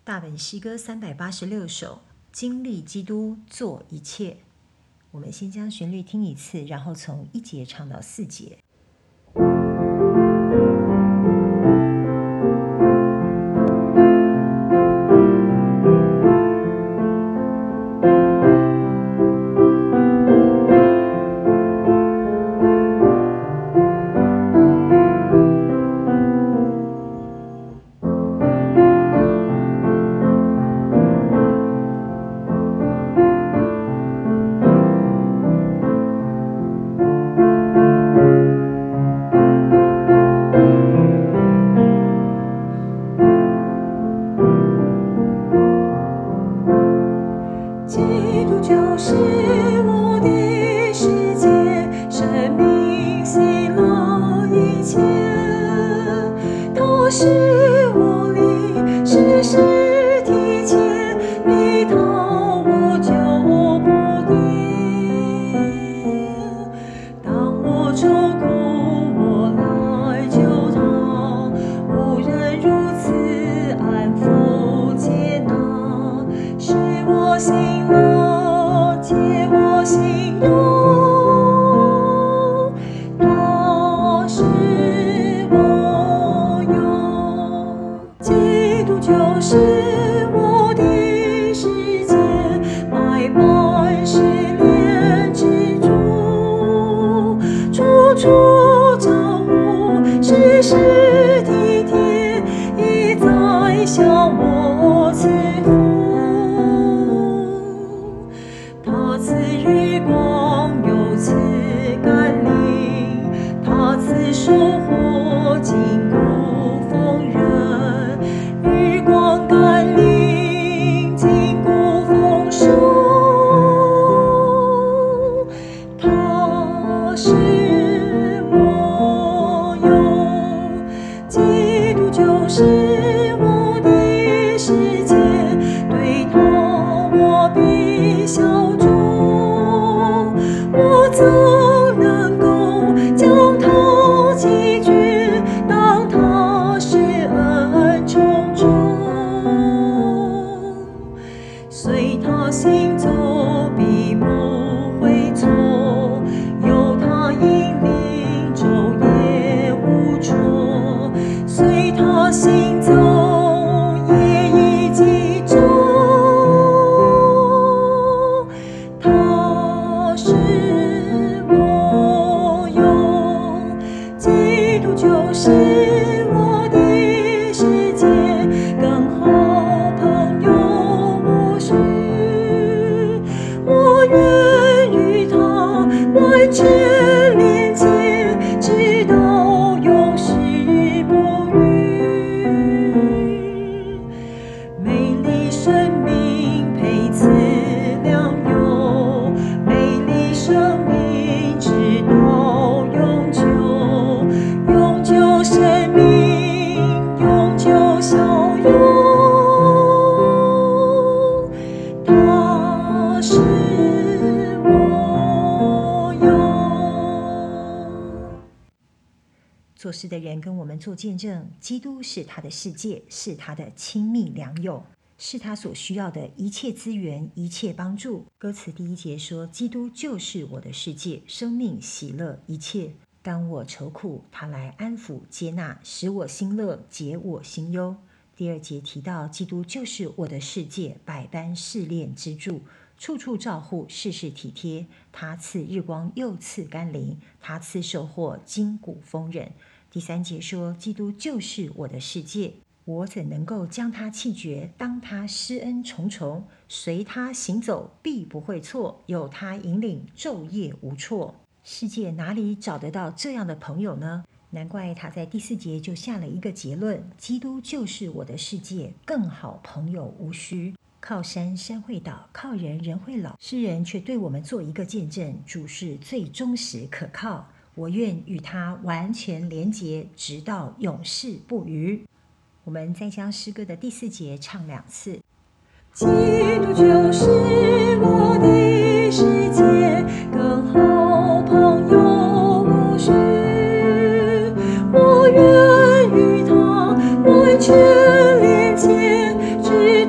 大本诗歌386首，经历基督做一切。我们先将旋律听一次，然后从1节唱到4节。做事的人跟我们做见证，基督是他的世界，是他的亲密良友，是他所需要的一切资源、一切帮助。歌词第1节说，基督就是我的世界，生命、喜乐、一切。当我愁苦，他来安抚、接纳，使我心乐，解我心忧。第2节提到，基督就是我的世界，百般试炼之助，处处照护，事事体贴。他赐日光，又赐甘霖，他赐收获，筋骨丰稔。第3节说，基督就是我的世界，我怎能够将他弃绝？当他施恩重重，随他行走，必不会错，有他引领，昼夜无错。世界哪里找得到这样的朋友呢？难怪他在第4节就下了一个结论，基督就是我的世界，更好朋友无需。靠山山会倒，靠人人会老，诗人却对我们做一个见证，主是最忠实可靠，我愿与他完全连结，直到永世不渝。我们再将诗歌的第4节唱2次。基督就是我的世界，更好朋友无需，我愿与他完全连结，直